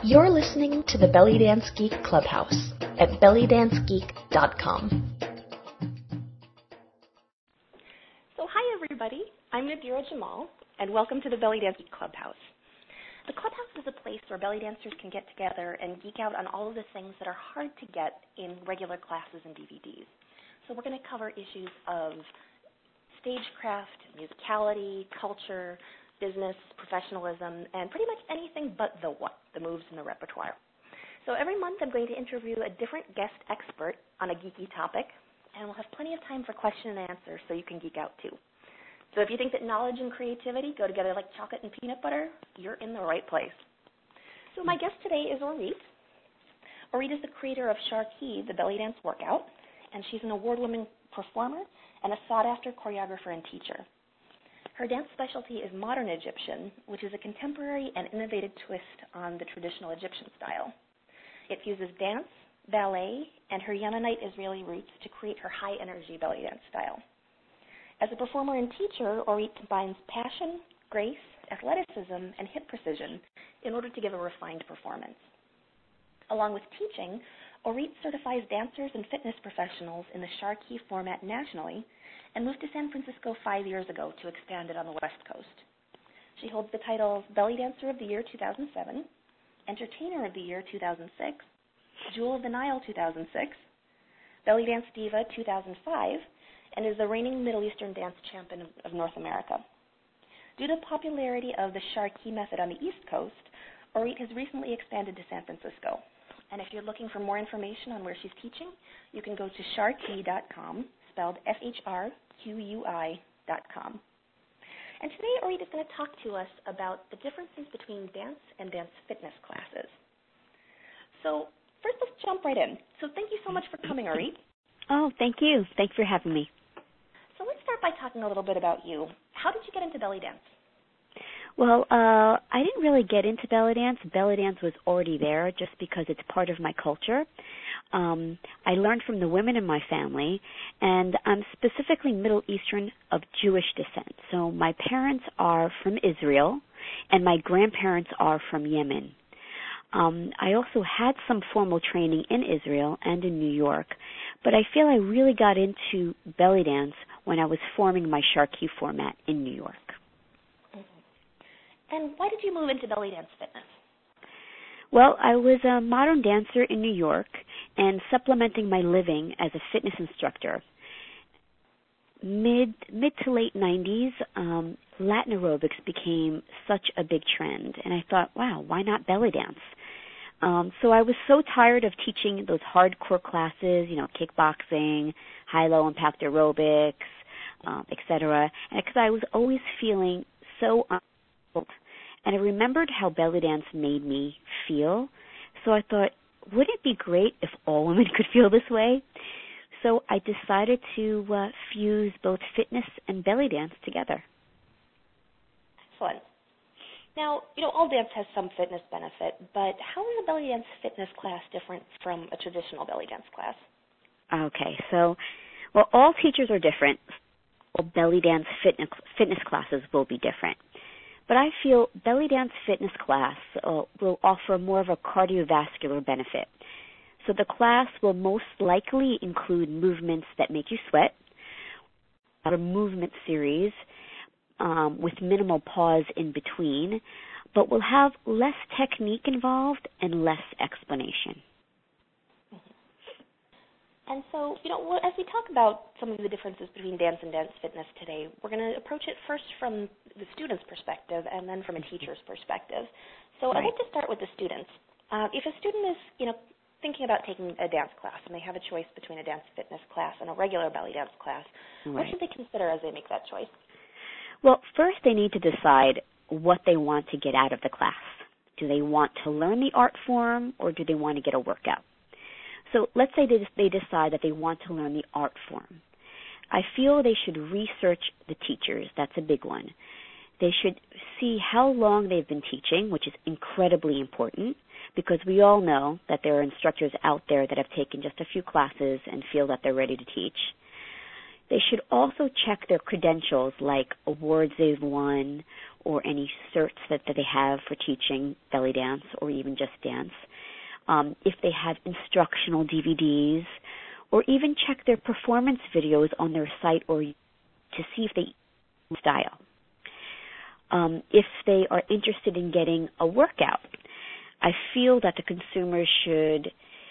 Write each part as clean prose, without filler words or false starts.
You're listening to the Belly Dance Geek Clubhouse at bellydancegeek.com. So hi everybody, I'm Nadira Jamal, and welcome to the Belly Dance Geek Clubhouse. The Clubhouse is a place where belly dancers can get together and geek out on all of the things that are hard to get in regular classes and DVDs. So we're going to cover issues of stagecraft, musicality, culture, business, professionalism, and pretty much anything but the what, the moves in the repertoire. So every month I'm going to interview a different guest expert on a geeky topic, and we'll have plenty of time for question and answer so you can geek out too. So if you think that knowledge and creativity go together like chocolate and peanut butter, you're in the right place. So my guest today is Orit. Orit is the creator of Sharkey, the belly dance workout, and she's an award-winning performer and a sought-after choreographer and teacher. Her dance specialty is modern Egyptian, which is a contemporary and innovative twist on the traditional Egyptian style. It fuses dance, ballet, and her Yemenite Israeli roots to create her high-energy belly dance style. As a performer and teacher, Orit combines passion, grace, athleticism, and hip precision in order to give a refined performance. Along with teaching, Orit certifies dancers and fitness professionals in the Sharkey format nationally and moved to San Francisco 5 years ago to expand it on the West Coast. She holds the titles Belly Dancer of the Year 2007, Entertainer of the Year 2006, Jewel of the Nile 2006, Belly Dance Diva 2005, and is the reigning Middle Eastern dance champion of North America. Due to the popularity of the Sharkey method on the East Coast, Orit has recently expanded to San Francisco. And if you're looking for more information on where she's teaching, you can go to sharkey.com, spelled SHRQUI.com. And today, Orit is going to talk to us about the differences between dance and dance fitness classes. So first, let's jump right in. So thank you so much for coming, Orit. Oh, thank you. Thanks for having me. So let's start by talking a little bit about you. How did you get into belly dance? Well, I didn't really get into belly dance. Belly dance was already there just because it's part of my culture. I learned from the women in my family, and I'm specifically Middle Eastern of Jewish descent. So my parents are from Israel, and my grandparents are from Yemen. I also had some formal training in Israel and in New York, but I feel I really got into belly dance when I was forming my Sharkey format in New York. And why did you move into belly dance fitness? Well, I was a modern dancer in New York and supplementing my living as a fitness instructor. Mid to late 90s, Latin aerobics became such a big trend, and I thought, wow, why not belly dance? So I was so tired of teaching those hardcore classes, kickboxing, high-low impact aerobics, etc., because I was always feeling so unfulfilled. And I remembered how belly dance made me feel, so I thought, wouldn't it be great if all women could feel this way? So I decided to fuse both fitness and belly dance together. Excellent. Now, all dance has some fitness benefit, but how is a belly dance fitness class different from a traditional belly dance class? Okay, so, all teachers are different. All belly dance fitness classes will be different. But I feel belly dance fitness class will offer more of a cardiovascular benefit. So the class will most likely include movements that make you sweat, a movement series with minimal pause in between, but will have less technique involved and less explanation. And so, as we talk about some of the differences between dance and dance fitness today, we're going to approach it first from the student's perspective and then from a teacher's perspective. So I'd like to start with the students. If a student is, thinking about taking a dance class and they have a choice between a dance fitness class and a regular belly dance class, what should they consider as they make that choice? Well, first they need to decide what they want to get out of the class. Do they want to learn the art form or do they want to get a workout? So let's say they decide that they want to learn the art form. I feel they should research the teachers. That's a big one. They should see how long they've been teaching, which is incredibly important because we all know that there are instructors out there that have taken just a few classes and feel that they're ready to teach. They should also check their credentials like awards they've won or any certs that they have for teaching belly dance or even just dance. If they have instructional DVDs, or even check their performance videos on their site or to see if they style. If they are interested in getting a workout, I feel that the consumer should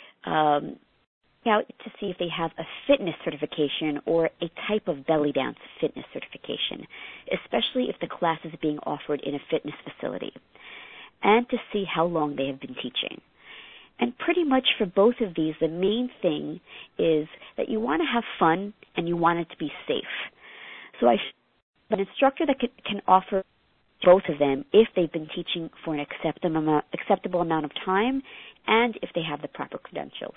out to see if they have a fitness certification or a type of belly dance fitness certification, especially if the class is being offered in a fitness facility, and to see how long they have been teaching. And pretty much for both of these, the main thing is that you want to have fun and you want it to be safe. So an instructor that can offer both of them if they've been teaching for an acceptable amount of time and if they have the proper credentials.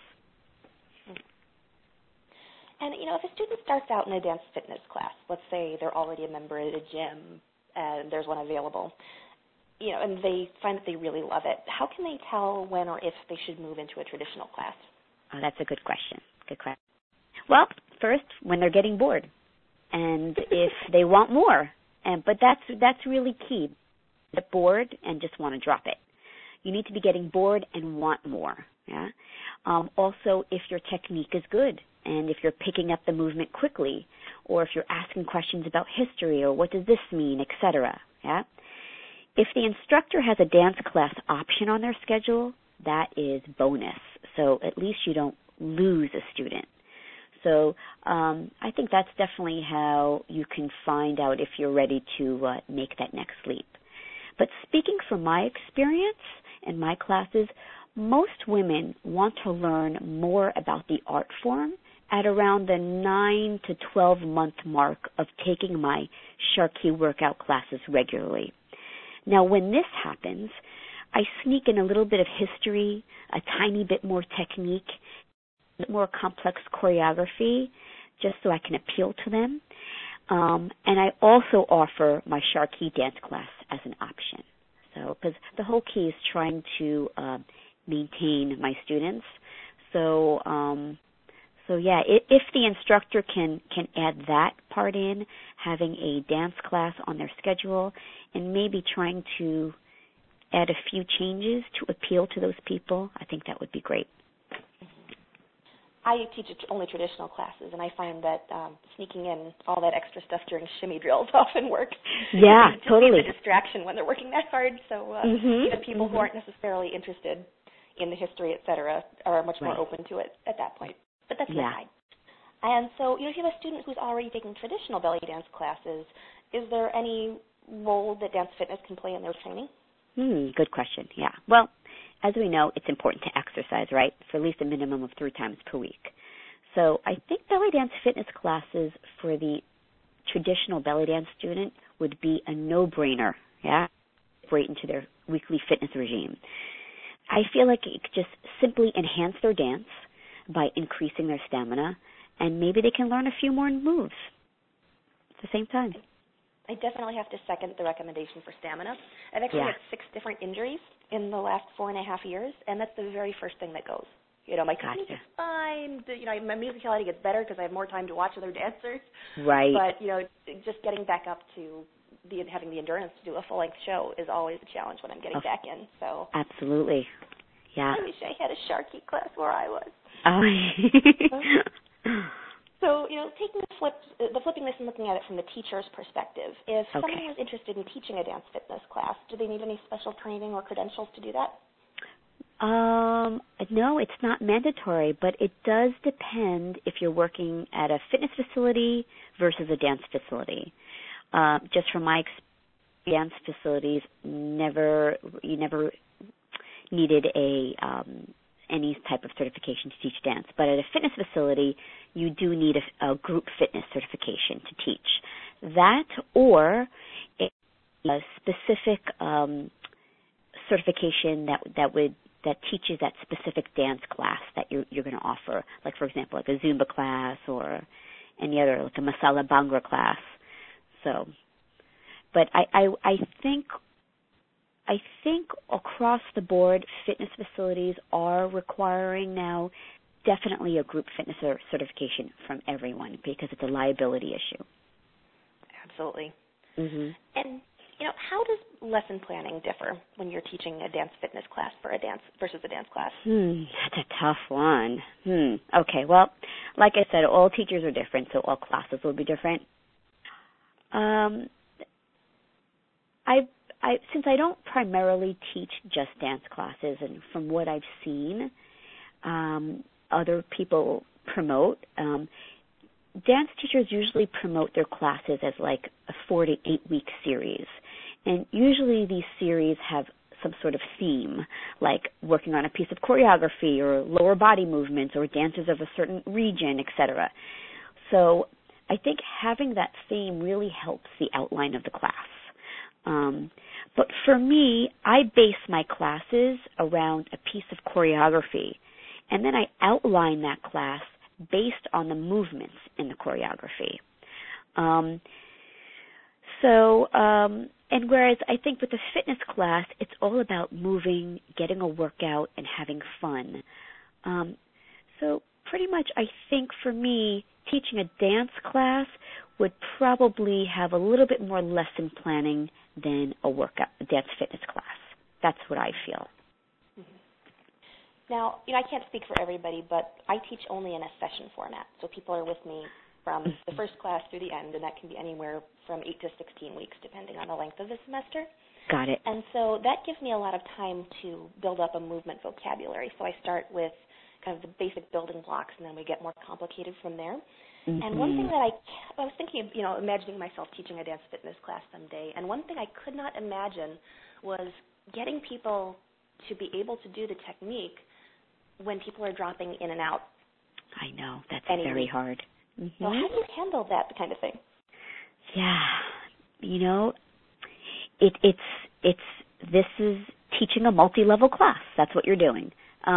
And, if a student starts out in a dance fitness class, let's say they're already a member at a gym and there's one available, and they find that they really love it, how can they tell when or if they should move into a traditional class? Oh, that's a good question. Well, first, when they're getting bored, and if they want more. But that's really key. Get bored and just want to drop it. You need to be getting bored and want more. Yeah. Also, if your technique is good, and if you're picking up the movement quickly, or if you're asking questions about history or what does this mean, etc. Yeah. If the instructor has a dance class option on their schedule, that is bonus. So at least you don't lose a student. So I think that's definitely how you can find out if you're ready to make that next leap. But speaking from my experience in my classes, most women want to learn more about the art form at around the 9 to 12 month mark of taking my Sharkey workout classes regularly. Now, when this happens, I sneak in a little bit of history, a tiny bit more technique, more complex choreography, just so I can appeal to them. And I also offer my Sharkey dance class as an option. So, because the whole key is trying to maintain my students. So yeah, if the instructor can add that part in, having a dance class on their schedule, and maybe trying to add a few changes to appeal to those people, I think that would be great. I teach only traditional classes, and I find that sneaking in all that extra stuff during shimmy drills often works. Yeah, totally. It's a distraction when they're working that hard. So even people who aren't necessarily interested in the history, et cetera, are much more open to it at that point. But that's my side. And so, if you have a student who's already taking traditional belly dance classes, is there any role that dance fitness can play in their training? Good question, yeah. Well, as we know, it's important to exercise, right, for at least a minimum of 3 times per week. So I think belly dance fitness classes for the traditional belly dance student would be a no-brainer, yeah, right into their weekly fitness regime. I feel like it could just simply enhance their dance by increasing their stamina, and maybe they can learn a few more moves at the same time. I definitely have to second the recommendation for stamina. I've actually had 6 different injuries in the last 4.5 years, and that's the very first thing that goes. My technique is fine. My musicality gets better because I have more time to watch other dancers. Right. But, just getting back up to having the endurance to do a full-length show is always a challenge when I'm getting back in. So absolutely. Yeah. I wish I had a Sharkey class where I was. So, taking the flipping this and looking at it from the teacher's perspective, if someone was interested in teaching a dance fitness class, do they need any special training or credentials to do that? No, it's not mandatory, but it does depend if you're working at a fitness facility versus a dance facility. Just from my experience, dance facilities you never needed any type of certification to teach dance. But at a fitness facility, you do need a group fitness certification to teach. That or a specific certification that teaches that specific dance class that you're going to offer. Like, for example, like a Zumba class or any other, like a Masala Bhangra class. So, but I think across the board, fitness facilities are requiring now definitely a group fitness certification from everyone because it's a liability issue. Absolutely. Mm-hmm. And how does lesson planning differ when you're teaching a dance fitness class versus a dance class? That's a tough one. Okay, well, like I said, all teachers are different, so all classes will be different. Since I don't primarily teach just dance classes, and from what I've seen, other people promote, dance teachers usually promote their classes as like a 4 to 8 week series. And usually these series have some sort of theme, like working on a piece of choreography or lower body movements or dances of a certain region, etc. So I think having that theme really helps the outline of the class. But for me, I base my classes around a piece of choreography, and then I outline that class based on the movements in the choreography. And whereas I think with the fitness class, it's all about moving, getting a workout, and having fun. So pretty much I think for me, teaching a dance class would probably have a little bit more lesson planning than a dance fitness class. That's what I feel. Now, I can't speak for everybody, but I teach only in a session format. So people are with me from the first class through the end, and that can be anywhere from 8 to 16 weeks, depending on the length of the semester. Got it. And so that gives me a lot of time to build up a movement vocabulary. So I start with kind of the basic building blocks, and then we get more complicated from there. Mm-hmm. And one thing that I was thinking of, imagining myself teaching a dance fitness class someday, and one thing I could not imagine was getting people to be able to do the technique when people are dropping in and out. I know, that's very hard. Mm-hmm. So how do you handle that kind of thing? Yeah, this is teaching a multi-level class. That's what you're doing.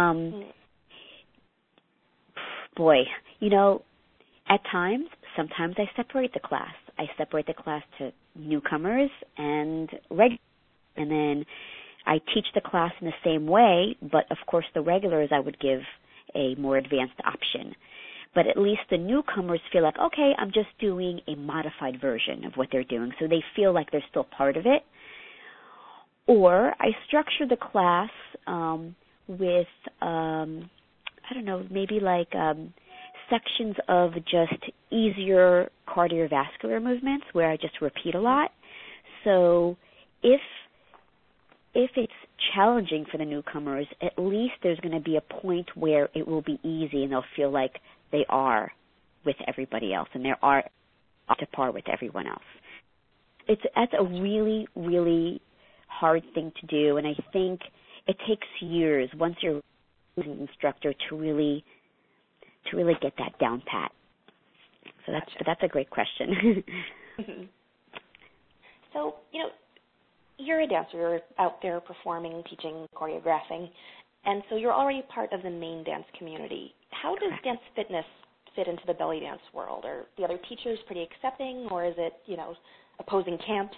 Boy, at times, sometimes I separate the class. I separate the class to newcomers and regulars, and then I teach the class in the same way, but of course the regulars I would give a more advanced option. But at least the newcomers feel like, okay, I'm just doing a modified version of what they're doing, so they feel like they're still part of it. Or I structure the class with, maybe like sections of just easier cardiovascular movements where I just repeat a lot. So if it's challenging for the newcomers, at least there's going to be a point where it will be easy and they'll feel like they are with everybody else and they are up to par with everyone else. That's a really, really hard thing to do, and I think it takes years once you're an instructor to really get that down pat. So that's a great question. So, you're a dancer, you're out there performing, teaching, choreographing, and so you're already part of the main dance community. How does dance fitness fit into the belly dance world? Are the other teachers pretty accepting, or is it, opposing camps?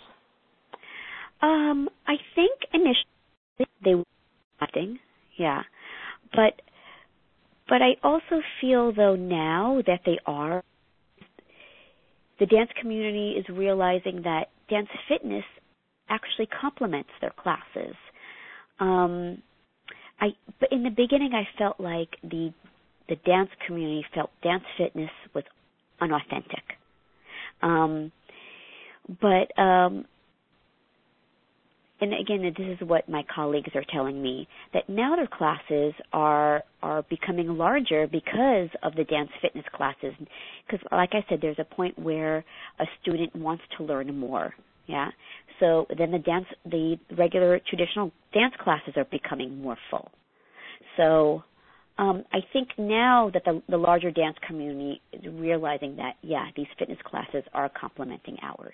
I think initially they were accepting, yeah. But I also feel, though, now that they are, the dance community is realizing that dance fitness actually complements their classes. But in the beginning, I felt like the dance community felt dance fitness was unauthentic. And again, this is what my colleagues are telling me, that now their classes are becoming larger because of the dance fitness classes. Because like I said, there's a point where a student wants to learn more. Yeah. So then the regular traditional dance classes are becoming more full. So I think now that the larger dance community is realizing that, yeah, these fitness classes are complementing ours.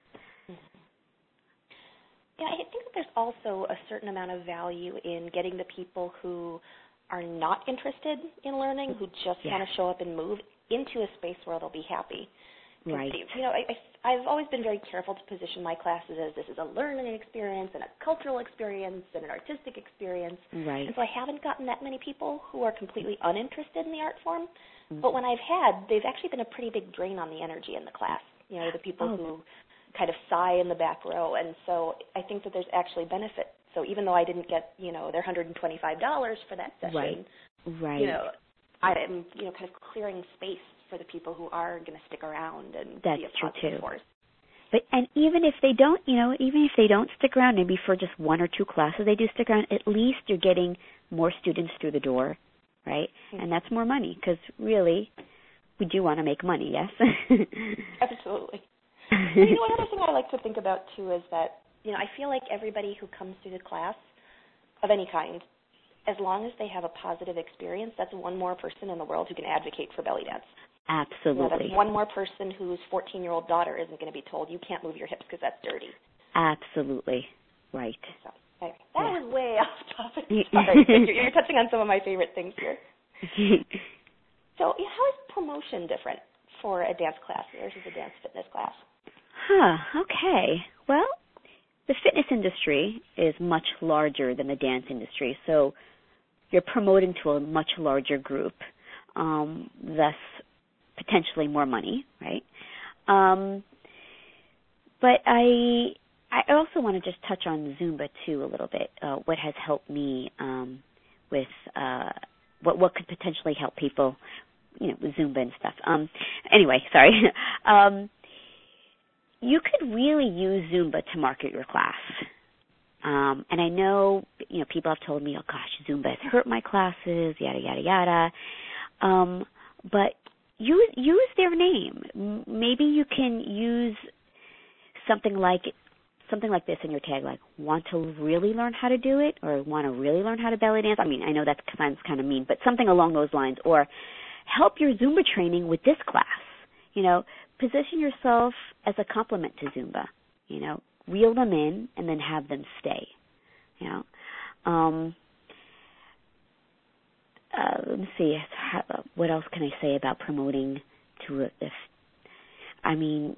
Yeah, I think that there's also a certain amount of value in getting the people who are not interested in learning, who just want to show up and move, into a space where they'll be happy. Right. I've always been very careful to position my classes as this is a learning experience and a cultural experience and an artistic experience. Right. And so I haven't gotten that many people who are completely uninterested in the art form. Mm-hmm. But when I've had, they've actually been a pretty big drain on the energy in the class. The people who kind of sigh in the back row. And so I think that there's actually benefit. So even though I didn't get, their $125 for that session, right. I am, kind of clearing space for the people who are going to stick around and That's be a true positive too. force. And even if they don't, stick around, maybe for just one or two classes they do stick around, at least you're getting more students through the door, right? Mm-hmm. And that's more money, because really, we do want to make money, yes? Absolutely. And, one other thing I like to think about, too, is that, I feel like everybody who comes through the class of any kind, as long as they have a positive experience, that's one more person in the world who can advocate for belly dance. Absolutely. That's one more person whose 14-year-old daughter isn't going to be told, you can't move your hips because that's dirty. Absolutely. Right. So, anyway, that was way off topic. Sorry, but you're touching on some of my favorite things here. So how is promotion different for a dance class versus a dance fitness class? Okay. Well, the fitness industry is much larger than the dance industry, so you're promoting to a much larger group, thus potentially more money, right? But I also want to just touch on Zumba too a little bit. What has helped me with what could potentially help people, with Zumba and stuff. Anyway, sorry. You could really use Zumba to market your class. And I know, people have told me, oh gosh, Zumba has hurt my classes, yada, yada, yada. But use their name. Maybe you can use something like this in your tag, like want to really learn how to do it, or want to really learn how to belly dance. I mean, I know that sounds kind of mean, but something along those lines. Or help your Zumba training with this class. Position yourself as a complement to Zumba. Reel them in and then have them stay. Let me see. What else can I say about promoting to this? I mean,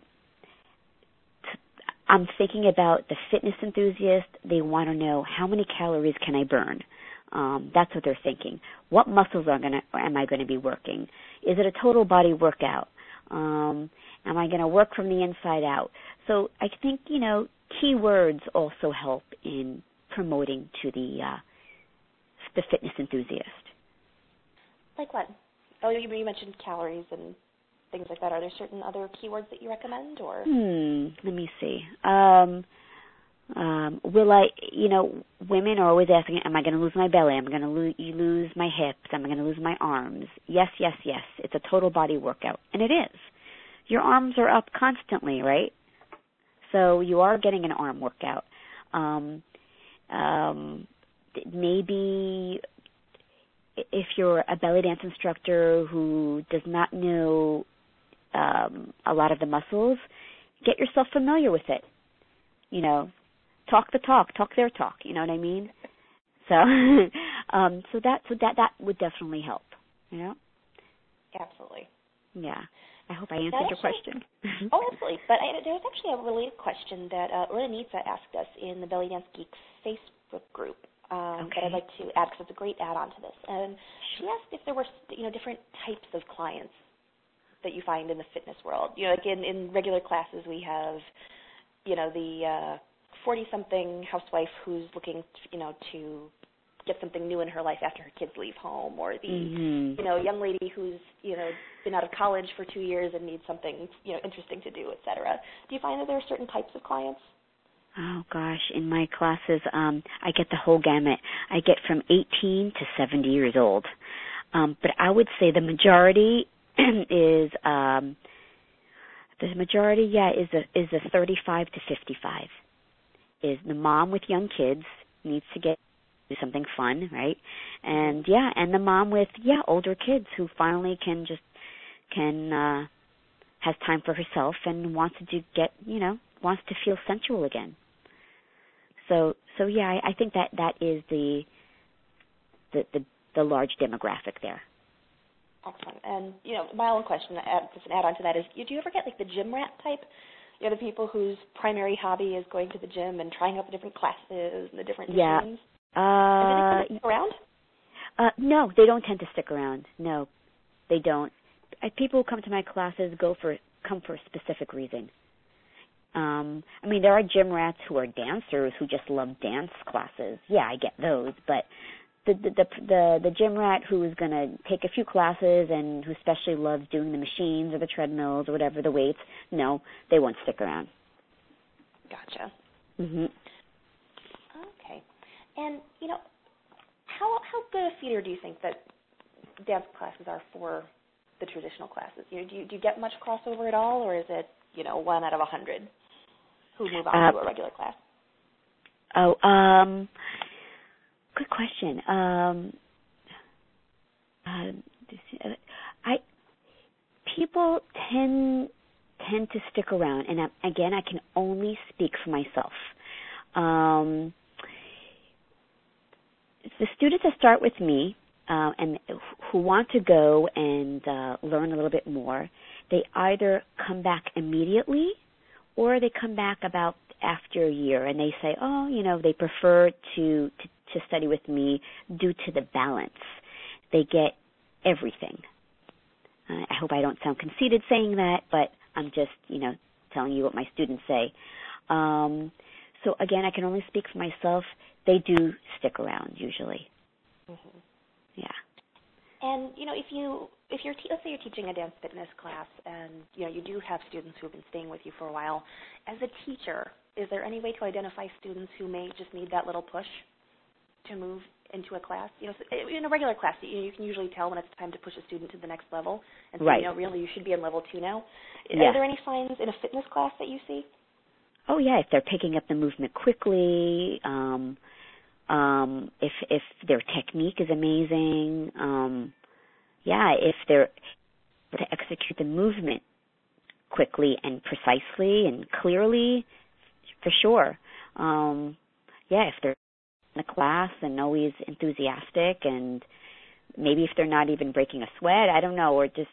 I'm thinking about the fitness enthusiast. They want to know, how many calories can I burn? That's what they're thinking. What muscles am I going to be working? Is it a total body workout? Am I going to work from the inside out? So I think, keywords also help in promoting to the fitness enthusiast. Like what? Oh, you mentioned calories and things like that. Are there certain other keywords that you recommend, or? Let me see. Will I, women are always asking, am I going to lose my belly? Am I going to lose my hips? Am I going to lose my arms? Yes, yes, yes. It's a total body workout. And it is. Your arms are up constantly, right? So you are getting an arm workout. Maybe if you're a belly dance instructor who does not know a lot of the muscles, get yourself familiar with it. Talk the talk, talk their talk. You know what I mean? So, so that would definitely help. Absolutely. Yeah. I hope I answered your question. Oh, absolutely. But there was actually a related question that Renita asked us in the Belly Dance Geeks Facebook group that I'd like to add, because it's a great add-on to this. And she asked if there were different types of clients that you find in the fitness world. Like in regular classes, we have the 40-something housewife who's looking to get something new in her life after her kids leave home, or the young lady who's been out of college for 2 years and needs something interesting to do, etc. Do you find that there are certain types of clients? Oh gosh, in my classes, I get the whole gamut. I get from 18 to 70 years old, but I would say the majority is the 35 to 55. Is the mom with young kids needs to do something fun, right? And and the mom with older kids who finally can has time for herself and wants to feel sensual again. So I think that is the large demographic there. Excellent. And my own question, just an add-on to that, is do you ever get like the gym rat type? The people whose primary hobby is going to the gym and trying out the different classes and the different routines? And do they stick around? No, they don't tend to stick around. No, they don't. People who come to my classes come for a specific reason. I mean, there are gym rats who are dancers who just love dance classes. Yeah, I get those, but the gym rat who is going to take a few classes and who especially loves doing the machines or the treadmills or whatever, the weights, no, they won't stick around. Gotcha. Mhm. Okay. And, how good a feeder do you think that dance classes are for the traditional classes? Do you get much crossover at all, or is it, 1 out of 100 who move on to a regular class? Good question. People tend to stick around, and again, I can only speak for myself. The students that start with me and who want to go and learn a little bit more, they either come back immediately or they come back about after a year, and they say, they prefer to study with me due to the balance. They get everything. I hope I don't sound conceited saying that, but I'm just, telling you what my students say. So again, I can only speak for myself. They do stick around usually. Mm-hmm. Yeah. And if you're let's say you're teaching a dance fitness class, and you do have students who have been staying with you for a while, as a teacher, is there any way to identify students who may just need that little push to move into a class? In a regular class, you can usually tell when it's time to push a student to the next level, and so, right. Really you should be in level 2 now. Yeah. Are there any signs in a fitness class that you see? Oh yeah, if they're picking up the movement quickly, if their technique is amazing, if they're able to execute the movement quickly and precisely and clearly, for sure. If they're in the class and always enthusiastic, and maybe if they're not even breaking a sweat, I don't know, or just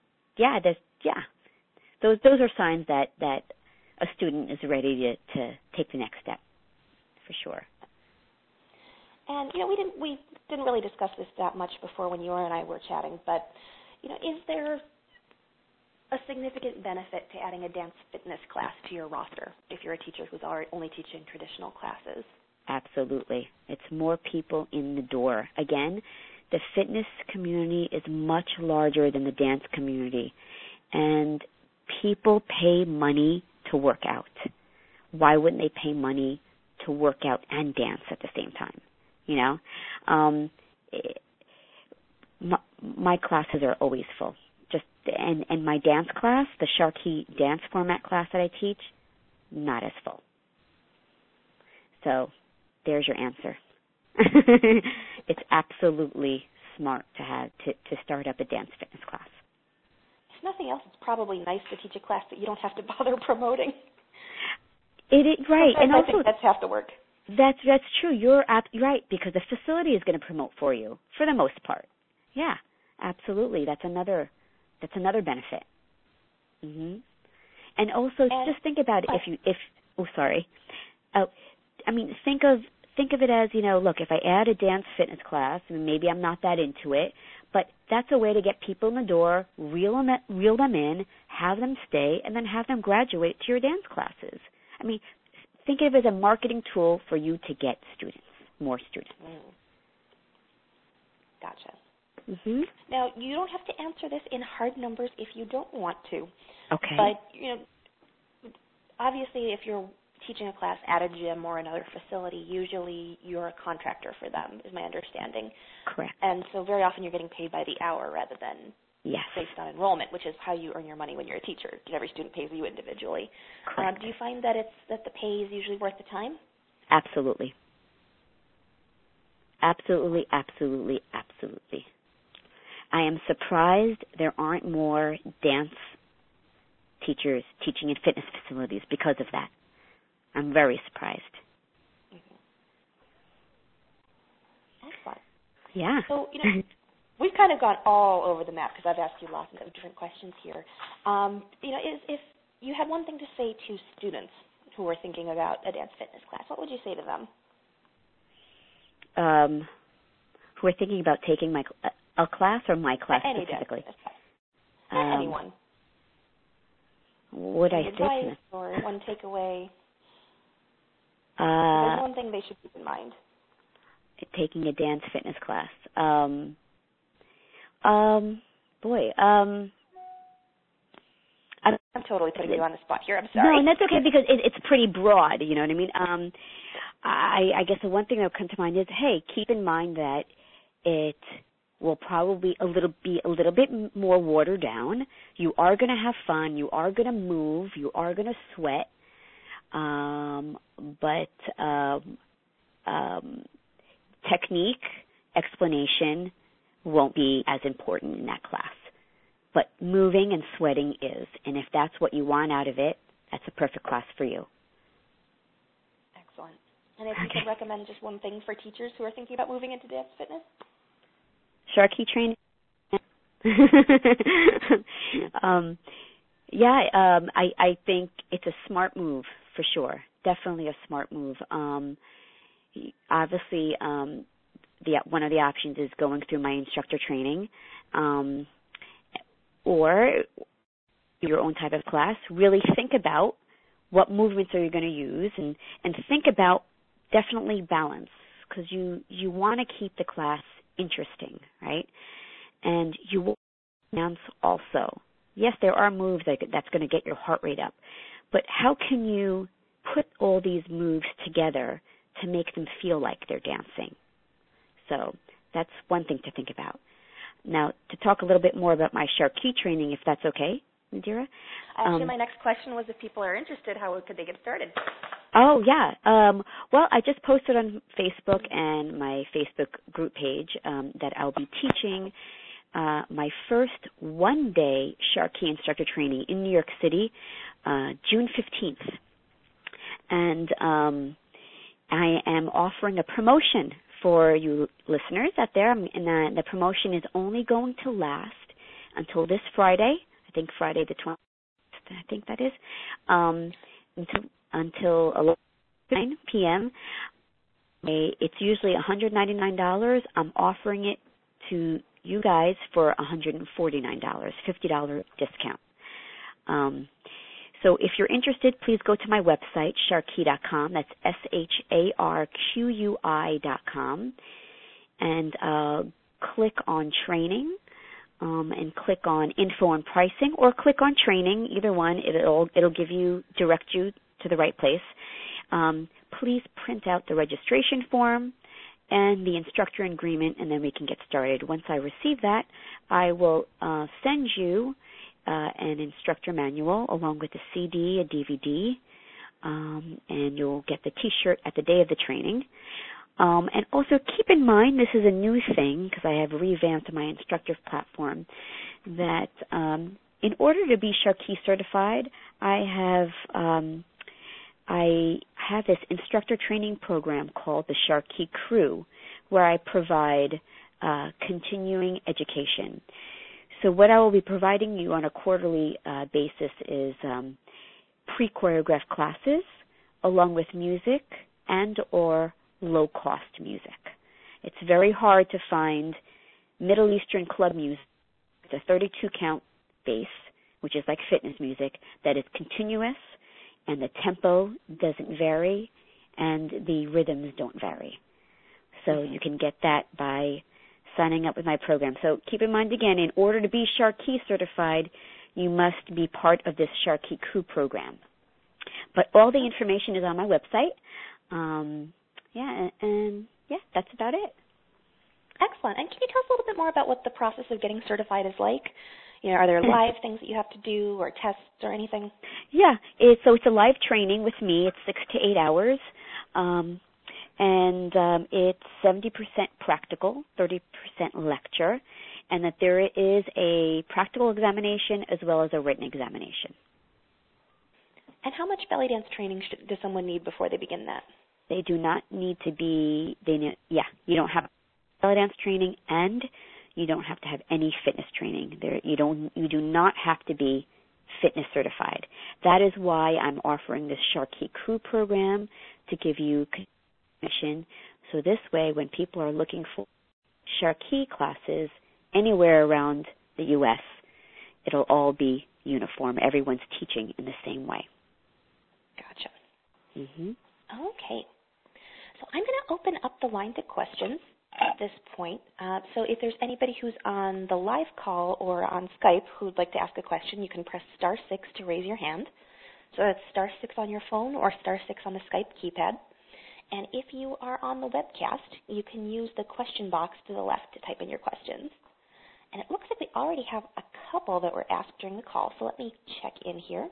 those are signs that a student is ready to take the next step, for sure. And we didn't really discuss this that much before when you and I were chatting, but is there a significant benefit to adding a dance fitness class to your roster if you're a teacher who's already only teaching traditional classes? Absolutely. It's more people in the door. Again, the fitness community is much larger than the dance community, and people pay money to work out. Why wouldn't they pay money to work out and dance at the same time? My classes are always full. And my dance class, the Sharkey dance format class that I teach, not as full. So there's your answer. It's absolutely smart to start up a dance fitness class. If nothing else, it's probably nice to teach a class that you don't have to bother promoting. It is right, Sometimes and also I think that's half the work. That's true. You're right, because the facility is going to promote for you for the most part. Yeah, absolutely. That's another benefit. Mhm. And also, just think about it. Think of it as, look, if I add a dance fitness class, and maybe I'm not that into it, but that's a way to get people in the door, reel them in, have them stay, and then have them graduate to your dance classes. I mean, think of it as a marketing tool for you to get students, more students. Gotcha. Mm-hmm. Now, you don't have to answer this in hard numbers if you don't want to. Okay. But, obviously if you're teaching a class at a gym or another facility, usually you're a contractor for them, is my understanding. Correct. And so very often you're getting paid by the hour rather than yes. based on enrollment, which is how you earn your money when you're a teacher. Every student pays you individually. Correct. Do you find that the pay is usually worth the time? Absolutely. Absolutely, absolutely, absolutely. I am surprised there aren't more dance teachers teaching in fitness facilities because of that. I'm very surprised. Mm-hmm. Excellent. Yeah. So, we've kind of gone all over the map because I've asked you lots of different questions here. If you had one thing to say to students who are thinking about a dance fitness class, what would you say to them? Who are thinking about taking a class or my class Any specifically? dance fitness class. Anyone. What I say to advice them? or one takeaway? There's one thing they should keep in mind. Taking a dance fitness class. I'm totally putting you on the spot here. I'm sorry. No, and that's okay because it's pretty broad. You know what I mean? I guess the one thing that would come to mind is, hey, keep in mind that it will probably be a little bit more watered down. You are going to have fun. You are going to move. You are going to sweat. But technique, explanation won't be as important in that class. But moving and sweating is. And if that's what you want out of it, that's a perfect class for you. Excellent. And if you could recommend just one thing for teachers who are thinking about moving into dance fitness? Sharky training. I think it's a smart move for sure. Definitely a smart move. Obviously, one of the options is going through my instructor training, or your own type of class. Really think about what movements are you going to use, and think about definitely balance, because you want to keep the class interesting, right? And you will dance also. Yes, there are moves that's going to get your heart rate up, but how can you put all these moves together to make them feel like they're dancing? So that's one thing to think about. Now, to talk a little bit more about my Sharky training, if that's okay, Nadira. Actually, my next question was if people are interested, how could they get started? Oh, yeah. Well, I just posted on Facebook and my Facebook group page that I'll be teaching my first one-day Sharky instructor training in New York City, June 15th. And I am offering a promotion for you listeners out there, and the promotion is only going to last until this Friday. I think Friday the 20th. I think that is until 9 p.m. It's usually $199. I'm offering it to you guys for $149, $50 discount. So if you're interested, please go to my website, sharqui.com. That's SHARQUI.com, and click on training, and click on info and pricing, or click on training. Either one, it'll direct you to the right place. Please print out the registration form and the instructor agreement, and then we can get started. Once I receive that, I will send you an instructor manual along with a CD, a DVD, and you'll get the T-shirt at the day of the training. And also keep in mind, this is a new thing because I have revamped my instructor platform, that in order to be Sharky certified, I have this instructor training program called the Sharky Crew, where I provide continuing education. So what I will be providing you on a quarterly basis is pre-choreographed classes along with music and or low-cost music. It's very hard to find Middle Eastern club music with a 32-count bass, which is like fitness music, that is continuous and the tempo doesn't vary and the rhythms don't vary. So you can get that by signing up with my program. So keep in mind, again, in order to be Sharky certified, you must be part of this Sharky Crew program. But all the information is on my website. That's about it. Excellent. And can you tell us a little bit more about what the process of getting certified is like? Are there live things that you have to do or tests or anything? Yeah. It's a live training with me. It's 6 to 8 hours. It's 70% practical, 30% lecture, and that there is a practical examination as well as a written examination. And how much belly dance training does someone need before they begin that? They do not need to be, you don't have belly dance training and you don't have to have any fitness training. You do not have to be fitness certified. That is why I'm offering this Sharky Crew program, to give you commission. So this way, when people are looking for Sharky classes anywhere around the U.S., it'll all be uniform. Everyone's teaching in the same way. Gotcha. Mm-hmm. Okay. So I'm going to open up the line to questions at this point. So if there's anybody who's on the live call or on Skype who would like to ask a question, you can press *6 to raise your hand. So that's *6 on your phone or *6 on the Skype keypad. And if you are on the webcast, you can use the question box to the left to type in your questions. And it looks like we already have a couple that were asked during the call, so let me check in here.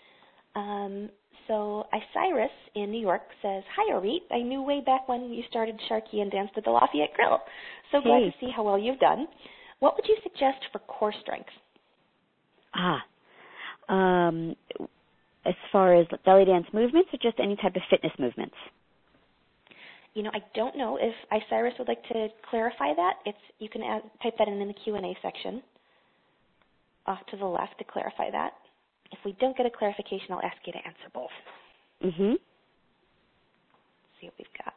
So Isiris in New York says, "Hi, Orit. I knew way back when you started Sharky and danced at the Lafayette Grill. So glad to see how well you've done. What would you suggest for core strength?" As far as belly dance movements or just any type of fitness movements? You know, I don't know if Isiris would like to clarify that. You can type that in the Q&A section off to the left to clarify that. If we don't get a clarification, I'll ask you to answer both. Mm-hmm. Let's see what we've got.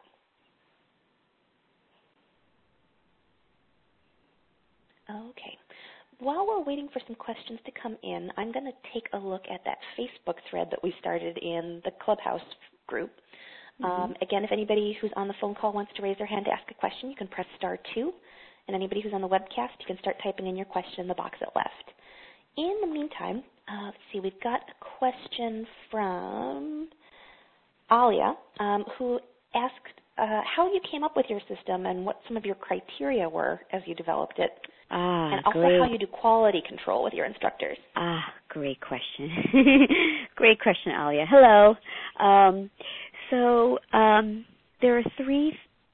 Okay. While we're waiting for some questions to come in, I'm going to take a look at that Facebook thread that we started in the Clubhouse group. Again, if anybody who's on the phone call wants to raise their hand to ask a question, you can press *2. And anybody who's on the webcast, you can start typing in your question in the box at left. In the meantime, let's see, we've got a question from Alia, who asked how you came up with your system and what some of your criteria were as you developed it. And also great. how you do quality control with your instructors. Great question. Great question, Alia. Hello. So there are three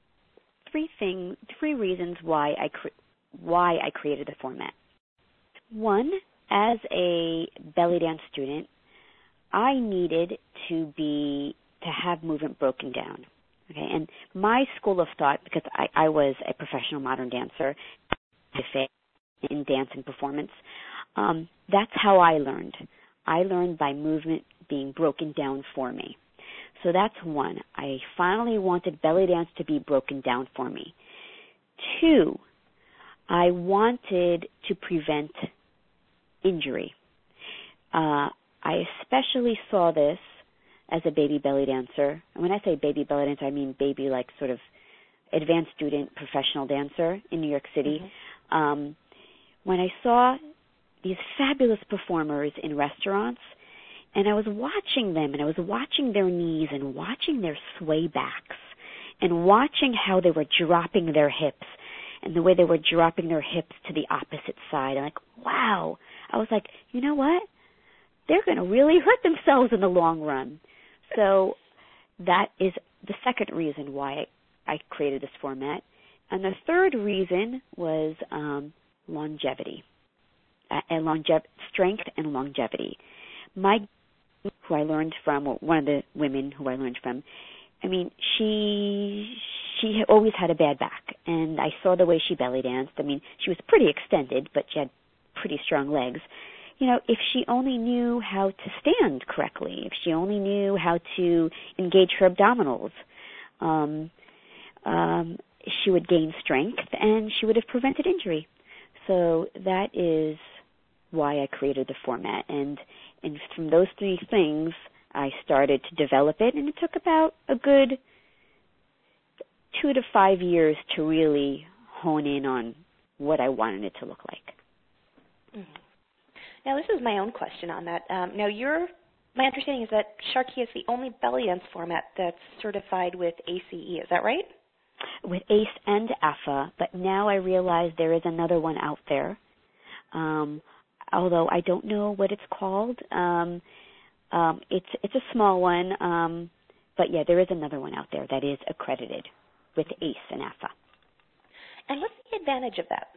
reasons why I created the format. One, as a belly dance student, I needed to have movement broken down. Okay, and my school of thought, because I was a professional modern dancer in dance and performance, that's how I learned. I learned by movement being broken down for me. So that's one. I finally wanted belly dance to be broken down for me. Two, I wanted to prevent injury. I especially saw this as a baby belly dancer. And when I say baby belly dancer, I mean baby like sort of advanced student professional dancer in New York City. Mm-hmm. When I saw these fabulous performers in restaurants, and I was watching them, and I was watching their knees and watching their sway backs and watching how they were dropping their hips and the way they were dropping their hips to the opposite side. I'm like, wow. I was like, you know what? They're going to really hurt themselves in the long run. So that is the second reason why I created this format. And the third reason was longevity, strength and longevity. Who I learned from, or one of the women who I learned from, I mean, she always had a bad back, and I saw the way she belly danced. I mean, she was pretty extended, but she had pretty strong legs. You know, if she only knew how to stand correctly, if she only knew how to engage her abdominals, she would gain strength, and she would have prevented injury. So that is why I created the format, and from those three things, I started to develop it, and it took about a good 2 to 5 years to really hone in on what I wanted it to look like. Mm-hmm. Now, this is my own question on that. My understanding is that Sharky is the only belly dance format that's certified with ACE. Is that right? With ACE and AFA, but now I realize there is another one out there. Although I don't know what it's called. It's a small one, but yeah, there is another one out there that is accredited with ACE and AFA. And what's the advantage of that?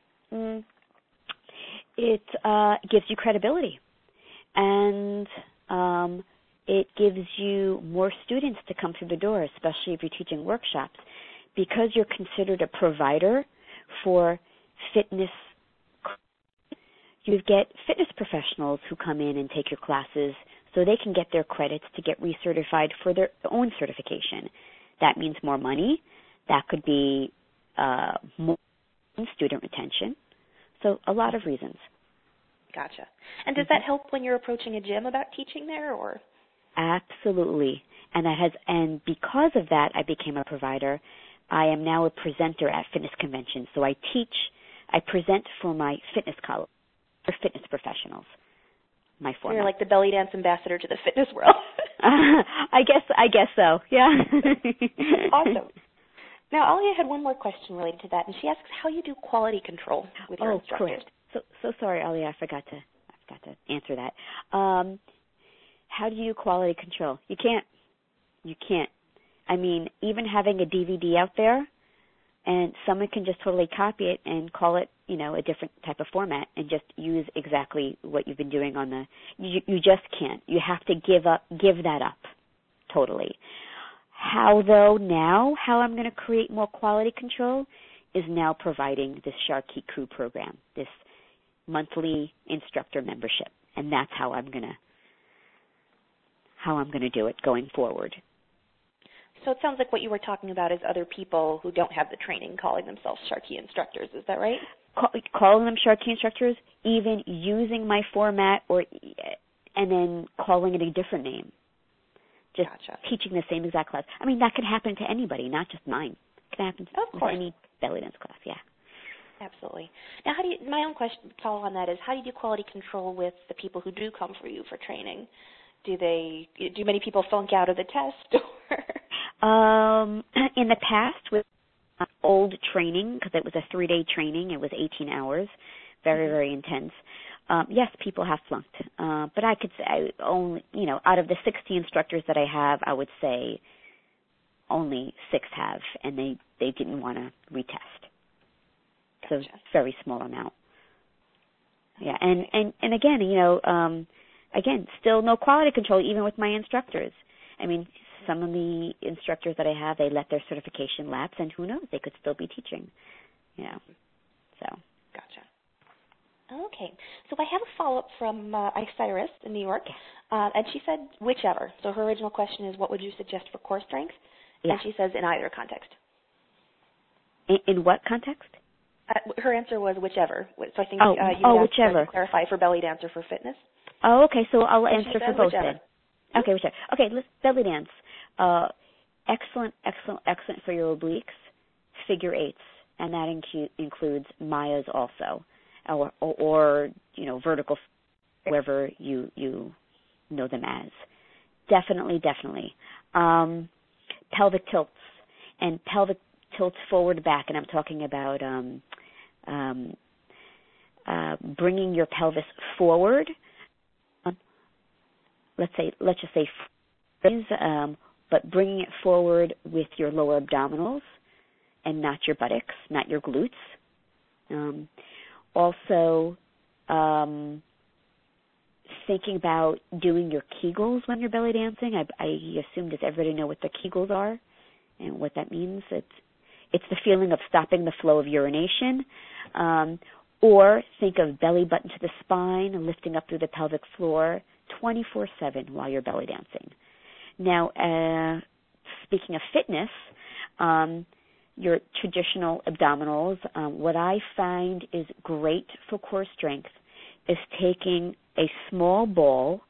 It gives you credibility, and it gives you more students to come through the door, especially if you're teaching workshops, because you're considered a provider for fitness. You get fitness professionals who come in and take your classes so they can get their credits to get recertified for their own certification. That means more money. That could be more student retention. So a lot of reasons. Gotcha. And does that help when you're approaching a gym about teaching there, or? Absolutely. And because of that, I became a provider. I am now a presenter at fitness conventions. So I present for my fitness college, for fitness professionals. My format. You're like the belly dance ambassador to the fitness world. I guess so. Yeah. Awesome. Now, Alia had one more question related to that, and she asks how you do quality control with your instructors. Correct. So sorry, Alia, I forgot to answer that. How do you do quality control? You can't. I mean, even having a DVD out there, and someone can just totally copy it and call it, a different type of format and just use exactly what you've been doing on you just can't. You have to give that up totally. How I'm going to create more quality control is now providing this Sharky Crew program, this monthly instructor membership, and that's how I'm going to do it going forward. So it sounds like what you were talking about is other people who don't have the training calling themselves Sharky instructors. Is that right? Calling them Sharky instructors, even using my format, and then calling it a different name. Just teaching the same exact class. I mean, that could happen to anybody, not just mine. It can happen to any belly dance class, yeah. Absolutely. Now, my own question follow on that is, how do you do quality control with the people who do come for you for training? Do many people flunk out of the test? In the past, with old training, because it was a 3-day training, it was 18 hours, very, very intense. Yes, people have flunked, but I could say only, out of the 60 instructors that I have, I would say only 6 have, and they didn't want to retest. Gotcha. So very small amount. Yeah, and again, again, still no quality control even with my instructors. I mean, some of the instructors that I have, they let their certification lapse, and who knows, they could still be teaching. So. Gotcha. Okay. So I have a follow-up from Isiris in New York, and she said whichever. So her original question is, what would you suggest for core strength? Yeah. And she says in either context. In what context? Her answer was whichever. So I think whichever. To clarify for belly dance or for fitness. Oh, okay. So I'll answer for both whichever. then. Okay, whichever. Okay, belly dance. Excellent for your obliques, figure eights, and that includes Mayas also, or vertical, wherever you know them as. Definitely. Pelvic tilts and pelvic tilts forward back, and I'm talking about bringing your pelvis forward. Let's just say, but bringing it forward with your lower abdominals and not your buttocks, not your glutes. Also, thinking about doing your Kegels when you're belly dancing. I assume, does everybody know what the Kegels are and what that means? It's the feeling of stopping the flow of urination. Or think of belly button to the spine and lifting up through the pelvic floor 24/7 while you're belly dancing. Now, speaking of fitness, your traditional abdominals, what I find is great for core strength is taking a small ball.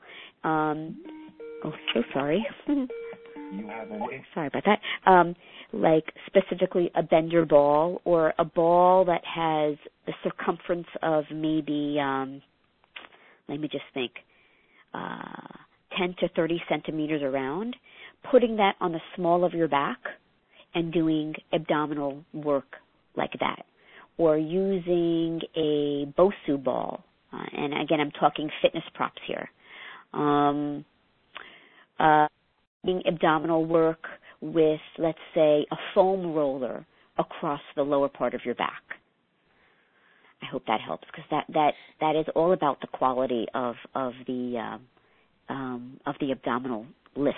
So sorry. Sorry about that. Like specifically a bender ball or a ball that has the circumference of maybe, let me just think, 10 to 30 centimeters around, putting that on the small of your back and doing abdominal work like that. Or using a Bosu ball, and again, I'm talking fitness props here. Doing abdominal work with, let's say, a foam roller across the lower part of your back. I hope that helps, because that is all about the quality of the abdominal lift.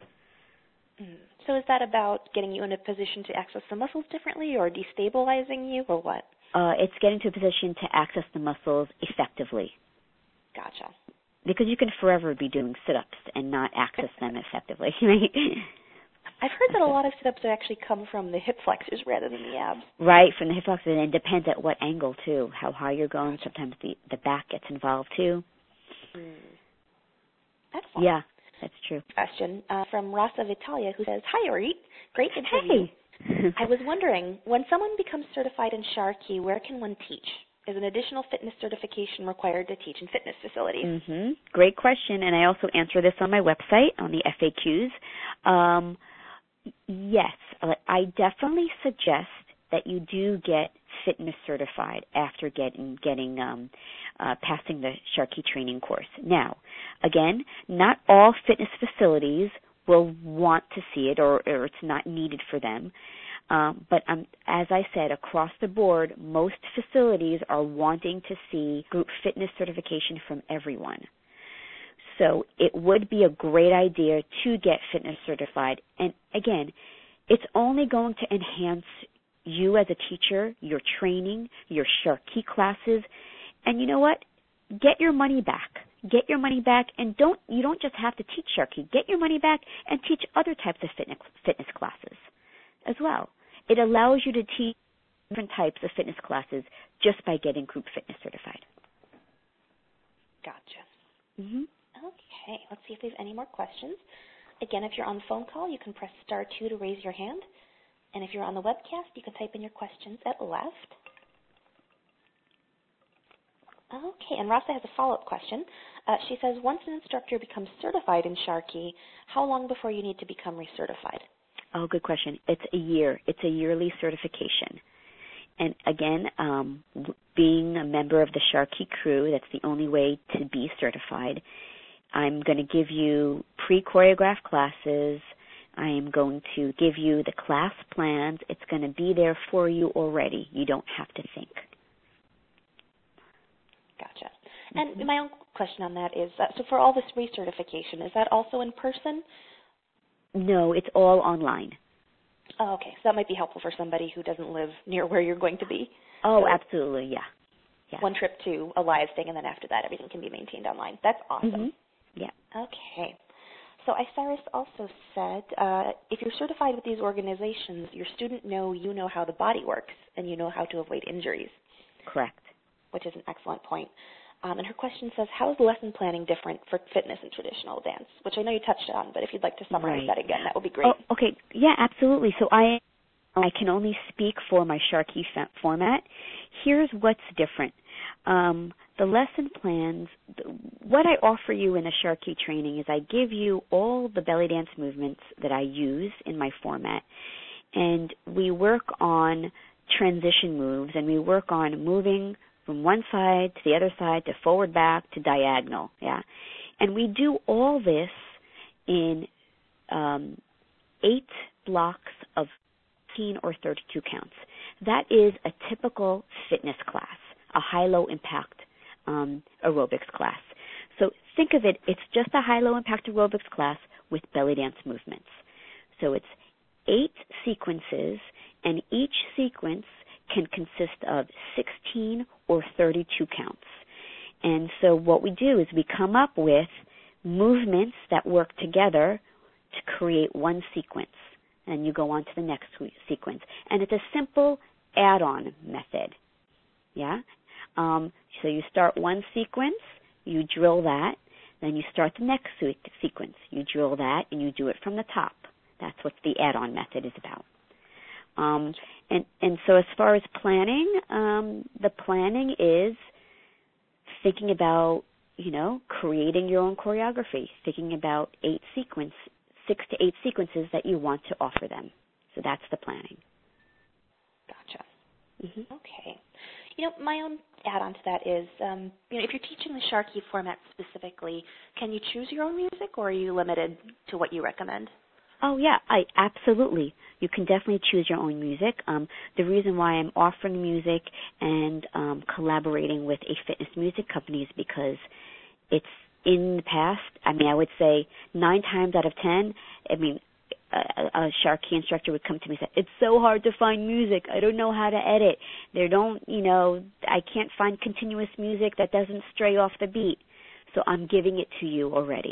So is that about getting you in a position to access the muscles differently, or destabilizing you, or what? It's getting to a position to access the muscles effectively. Gotcha. Because you can forever be doing sit-ups and not access them effectively, right? I've heard that a lot of sit-ups actually come from the hip flexors rather than the abs. Right, from the hip flexors, and it depends at what angle, too, how high you're going. Sometimes the back gets involved, too. Excellent. Yeah, that's true. Question from Rasa Vitalia, who says, "Hi, Orit. Great interview. Hey. I was wondering, when someone becomes certified in Sharkey, where can one teach? Is an additional fitness certification required to teach in fitness facilities?" Great question, and I also answer this on my website, on the FAQs. Yes, I definitely suggest that you do get fitness certified after getting passing the Sharkey training course. Now, again, not all fitness facilities will want to see it, or it's not needed for them. But as I said, across the board, most facilities are wanting to see group fitness certification from everyone. So it would be a great idea to get fitness certified. And again, it's only going to enhance you as a teacher, your training, your Sharkey classes. And you know what? Get your money back. Get your money back, and you don't just have to teach Sharkey. Get your money back and teach other types of fitness classes as well. It allows you to teach different types of fitness classes just by getting group fitness certified. Gotcha. Okay, let's see if there's any more questions. Again, if you're on the phone call, you can press *2 to raise your hand. And if you're on the webcast, you can type in your questions at left. Okay, and Rasa has a follow-up question. She says, once an instructor becomes certified in Sharkey, how long before you need to become recertified? Oh, good question. It's a year. It's a yearly certification. And again, being a member of the Sharkey crew, that's the only way to be certified. I'm going to give you pre-choreographed classes. I am going to give you the class plans. It's going to be there for you already. You don't have to think. Gotcha. And my own question on that is, so for all this recertification, is that also in person? No, it's all online. Oh, okay. So that might be helpful for somebody who doesn't live near where you're going to be. Oh, so absolutely, yeah. One trip to a live thing, and then after that, everything can be maintained online. That's awesome. Yeah. Okay. So Isiris also said, if you're certified with these organizations, your student you know how the body works, and you know how to avoid injuries. Correct. Which is an excellent point. And her question says, how is lesson planning different for fitness and traditional dance? Which I know you touched on, but if you'd like to summarize that again, that would be great. Oh, okay. Yeah, absolutely. So I can only speak for my Sharkey format. Here's what's different. The lesson plans, what I offer you in the Sharkey training is I give you all the belly dance movements that I use in my format, and we work on transition moves, and we work on moving from one side to the other side to forward, back, to diagonal, yeah. And we do all this in 8 blocks of 15 or 32 counts. That is a typical fitness class, a high-low impact aerobics class. So think of it, it's just a high-low impact aerobics class with belly dance movements. So it's 8 sequences, and each sequence can consist of 16 or 32 counts. And so what we do is we come up with movements that work together to create one sequence. And you go on to the next sequence. And it's a simple add-on method. Yeah? So you start one sequence, you drill that, then you start the next sequence. You drill that, and you do it from the top. That's what the add-on method is about. And so as far as planning, the planning is thinking about, creating your own choreography, thinking about 6 to 8 sequences that you want to offer them. So that's the planning. Gotcha. Okay. My own add-on to that is, if you're teaching the Sharkey format specifically, can you choose your own music, or are you limited to what you recommend? Oh, yeah, absolutely. You can definitely choose your own music. The reason why I'm offering music and collaborating with a fitness music company is because it's in the past, I would say 9 times out of 10, a Sharkey instructor would come to me and say, it's so hard to find music. I don't know how to edit. I can't find continuous music that doesn't stray off the beat. So I'm giving it to you already.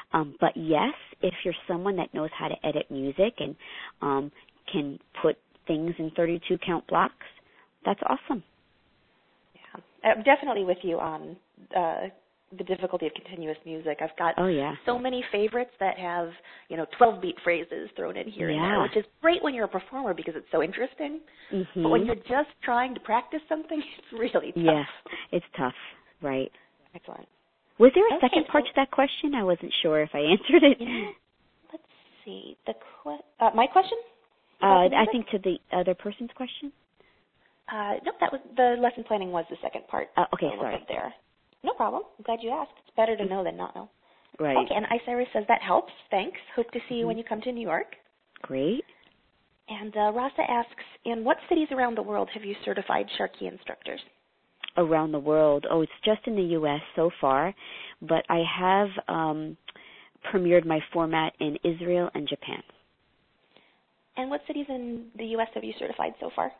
But yes, if you're someone that knows how to edit music and can put things in 32 count blocks, that's awesome. Yeah, I'm definitely with you on the difficulty of continuous music. I've got so many favorites that have 12-beat phrases thrown in here and there, which is great when you're a performer because it's so interesting. Mm-hmm. But when you're just trying to practice something, it's really tough. Yeah, it's tough. Right. Excellent. Was there a second part to that question? I wasn't sure if I answered it. Let's see. My question? I think to the other person's question. Nope, that was the lesson planning was the second part. Okay, sorry. There. No problem. I'm glad you asked. It's better to know than not know. Right. Okay, and Isiris says that helps. Thanks. Hope to see you when you come to New York. Great. And Rasa asks, in what cities around the world have you certified Sharkey instructors? Around the world. Oh, it's just in the U.S. so far, but I have premiered my format in Israel and Japan. And what cities in the U.S. have you certified so far?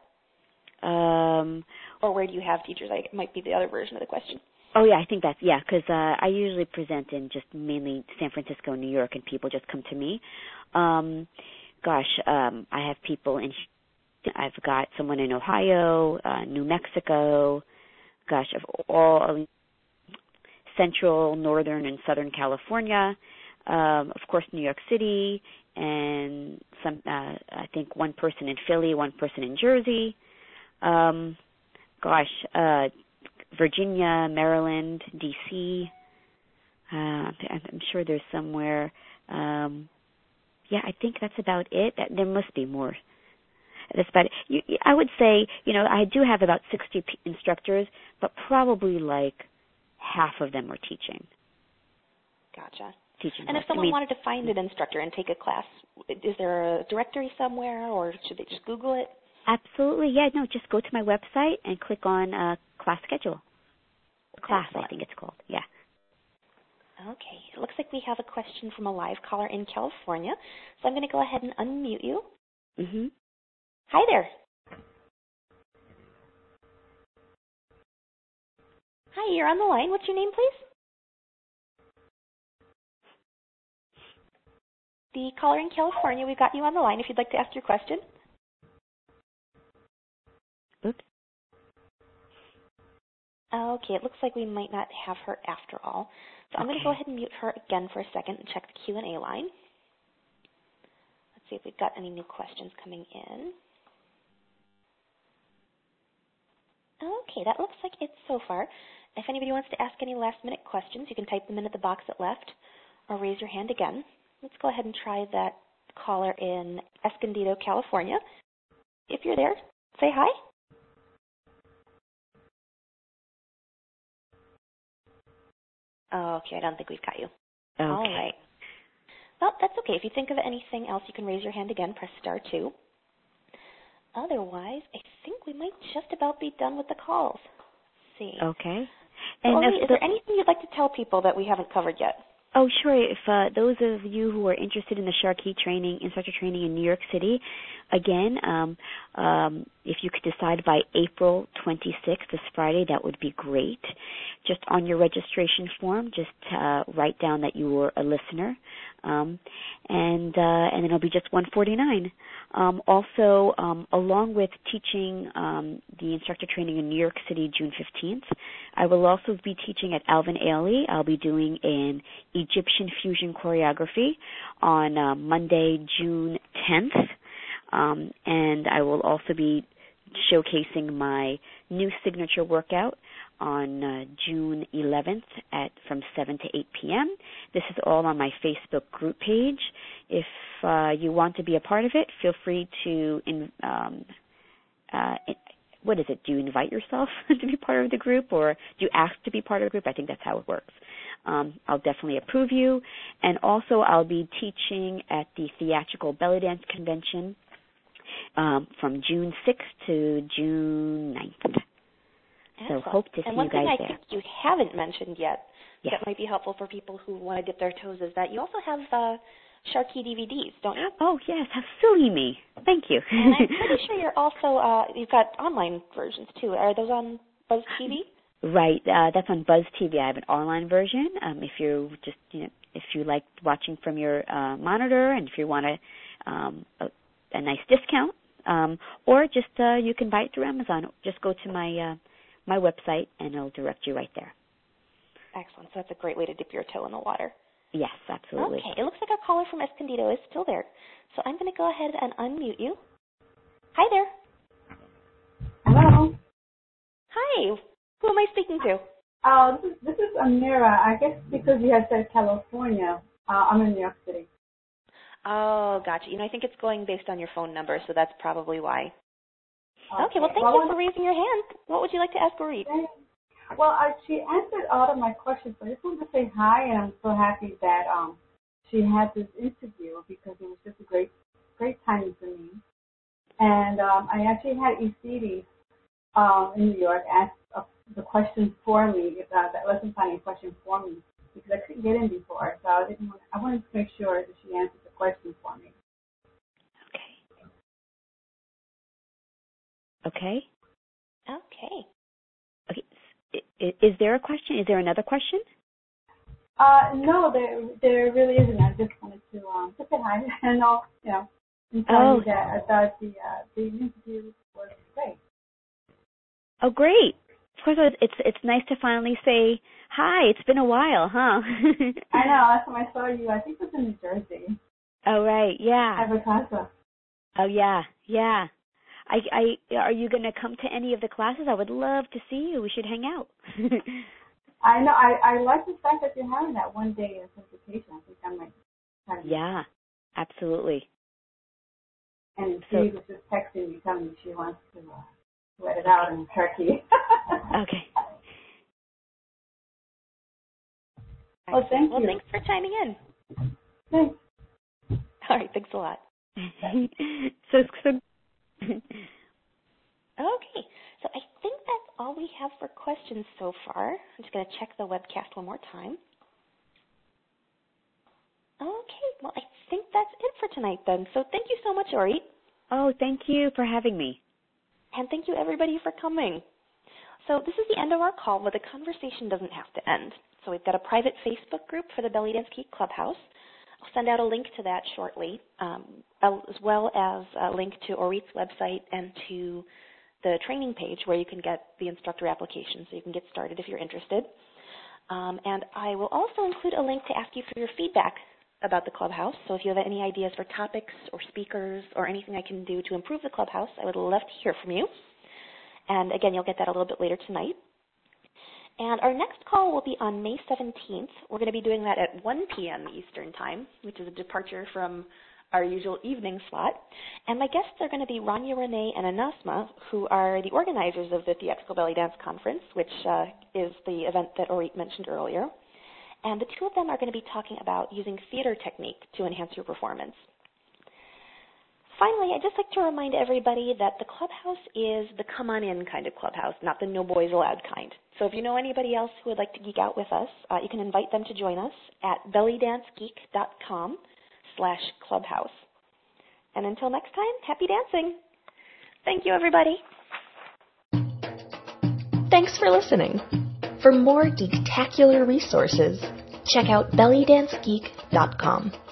Or where do you have teachers? It might be the other version of the question. Oh, yeah, I think that's, because I usually present in just mainly San Francisco, New York, and people just come to me. I have people I've got someone in Ohio, New Mexico, all Central, Northern, and Southern California, of course, New York City, and I think one person in Philly, one person in Jersey, Virginia, Maryland, D.C. I'm sure there's somewhere. I think that's about it. There must be more. That's about it. I would say, I do have about 60 instructors, but probably like half of them are teaching. Gotcha. Teaching. And if someone wanted to find an instructor and take a class, is there a directory somewhere, or should they just Google it? Absolutely, just go to my website and click on class schedule. Class, I think it's called, yeah. Okay, it looks like we have a question from a live caller in California, so I'm going to go ahead and unmute you. Mm-hmm. Hi there. Hi, you're on the line. What's your name, please? The caller in California, we've got you on the line if you'd like to ask your question. Oops. Okay, it looks like we might not have her after all. So I'm going to go ahead and mute her again for a second and check the Q&A line. Let's see if we've got any new questions coming in. Okay, that looks like it so far. If anybody wants to ask any last-minute questions, you can type them in at the box at left or raise your hand again. Let's go ahead and try that caller in Escondido, California. If you're there, say hi. Okay, I don't think we've got you. Okay. All right. Well, that's okay. If you think of anything else, you can raise your hand again, press star 2. Otherwise, I think we might just about be done with the calls. Let's see. Okay. And is there anything you'd like to tell people that we haven't covered yet? Oh, sure. If those of you who are interested in the Sharkey instructor training in New York City, again, if you could decide by April 26th, this Friday, that would be great. Just on your registration form, just write down that you were a listener, and then it'll be just $149. Also, along with teaching the instructor training in New York City, June 15th, I will also be teaching at Alvin Ailey. I'll be doing an Egyptian fusion choreography on Monday, June 10th, and I will also be showcasing my new signature workout on June 11th from 7 to 8 p.m. This is all on my Facebook group page. If you want to be a part of it, feel free to, do you invite yourself to be part of the group, or do you ask to be part of the group? I think that's how it works. I'll definitely approve you. And also I'll be teaching at the Theatrical Belly Dance Convention from June 6th to June 9th. Excellent. So hope to see you guys there. And one thing I think you haven't mentioned yet that might be helpful for people who want to dip their toes is that you also have Sharkey DVDs, don't you? Oh, yes. How silly me. Thank you. And I'm pretty sure you're also, you've got online versions too. Are those on Buzz TV? Right. That's on Buzz TV. I have an online version. If you just if you like watching from your monitor, and if you want a nice discount, or just you can buy it through Amazon. Just go to my website, and it'll direct you right there. Excellent. So that's a great way to dip your toe in the water. Yes, absolutely. Okay. It looks like our caller from Escondido is still there. So I'm going to go ahead and unmute you. Hi there. Hello. Hi. Who am I speaking to? This is Amira. I guess because you had said California, I'm in New York City. Oh, gotcha. I think it's going based on your phone number, so that's probably why. Okay. Well, thank you for raising your hand. What would you like to ask Orit? Well, she answered all of my questions, but I just wanted to say hi, and I'm so happy that she had this interview because it was just a great timing for me. And I actually had ECD in New York ask the question for me, that lesson planning question for me, because I couldn't get in before. So I wanted to make sure that she answered the question for me. Okay. Okay. Is there a question? Is there another question? No, there really isn't. I just wanted to say hi and tell you that I thought the interview was great. Oh, great. Of course, it's nice to finally say hi. It's been a while, huh? I know. Last time I saw you, I think it was in New Jersey. Oh, right. Yeah. At Casa. Oh, yeah. Are you going to come to any of the classes? I would love to see you. We should hang out. I know. I like the fact that you're having that one day of certification. I think I might try to. Yeah, absolutely. And Steve was just texting me, telling me she wants to let it out in Turkey. Okay. Well, thank you. Well, thanks for chiming in. Thanks. All right. Thanks a lot. Okay, so I think that's all we have for questions so far. I'm just going to check the webcast one more time. Okay, well, I think that's it for tonight then. So thank you so much, Orit. Oh, thank you for having me. And thank you, everybody, for coming. So this is the end of our call, but the conversation doesn't have to end. So we've got a private Facebook group for the Belly Dance Geek Clubhouse. I'll send out a link to that shortly, as well as a link to Orit's website and to the training page where you can get the instructor application so you can get started if you're interested. And I will also include a link to ask you for your feedback about the Clubhouse. So if you have any ideas for topics or speakers or anything I can do to improve the Clubhouse, I would love to hear from you. And again, you'll get that a little bit later tonight. And our next call will be on May 17th. We're going to be doing that at 1 p.m. Eastern Time, which is a departure from our usual evening slot. And my guests are going to be Rania Renee and Anasma, who are the organizers of the Theatrical Belly Dance Conference, which is the event that Orit mentioned earlier. And the two of them are going to be talking about using theater technique to enhance your performance. Finally, I'd just like to remind everybody that the Clubhouse is the come-on-in kind of Clubhouse, not the no boys allowed kind. So if you know anybody else who would like to geek out with us, you can invite them to join us at bellydancegeek.com/clubhouse. And until next time, happy dancing. Thank you, everybody. Thanks for listening. For more geektacular resources, check out bellydancegeek.com.